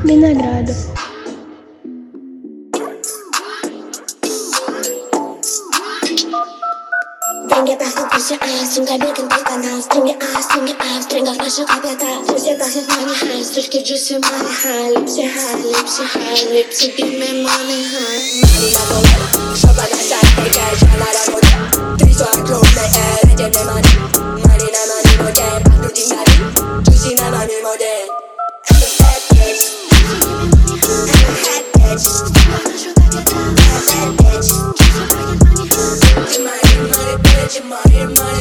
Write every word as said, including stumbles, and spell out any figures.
Виноградов. Деньги пахнут пусть а, сумка бегаем по канал. Стринги а, стринги а, в стрингах наших капитал. Все пахнет money high, стрижки джуси money high. Липси high, липси high, липси give me money high. Money на голову, шопа на сайт, кэш на работу. Три сорок крупный эр, это не money. Money на money модель, пахнут деньгами. Джуси на money модель. I'm a bad bitch, I'm a bad bitch. Bad bitch, money, money, bitch, money, money.